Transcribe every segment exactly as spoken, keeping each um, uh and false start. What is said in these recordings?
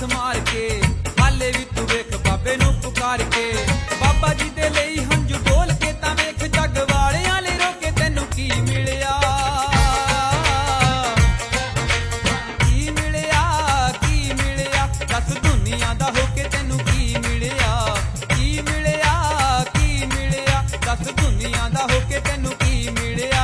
हथ मार के हाले भी तू वेख बाबे नू पुकार के बाबा जी दे लई हंजू डोल के तां वेख जग वालियां ले रोके तैनू की मिलिया की मिलिया की मिलिया दस दुनिया दा होके तैनू की मिलिया की मिलिया की मिलिया दस दुनिया दा होके तैनू की मिलिया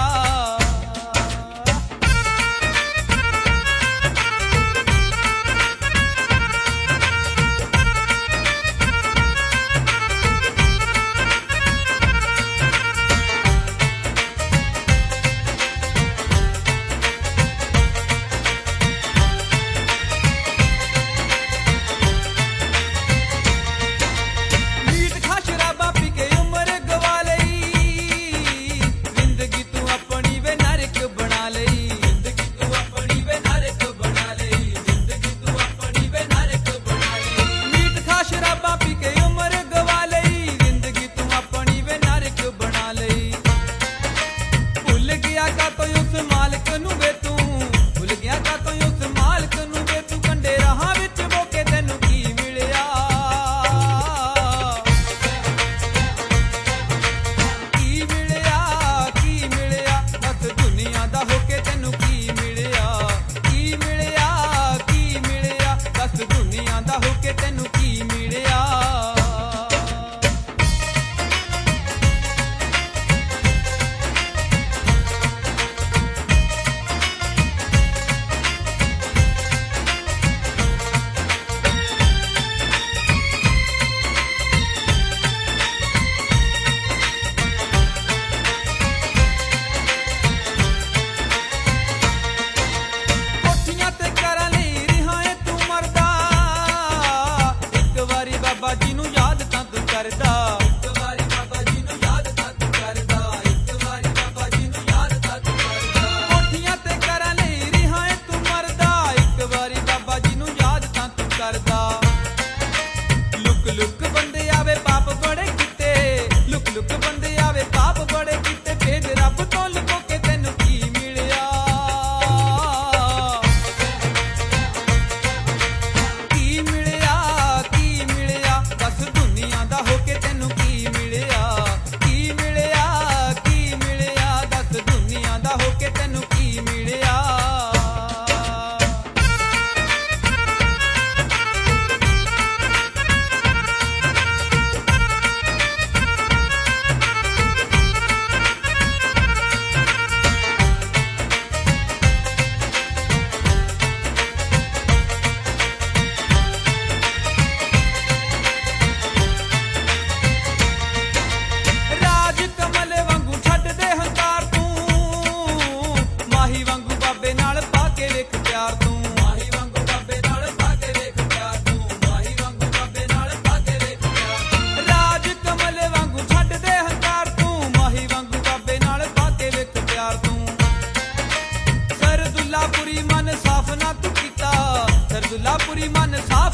सरदुल्लापुरी मन साफ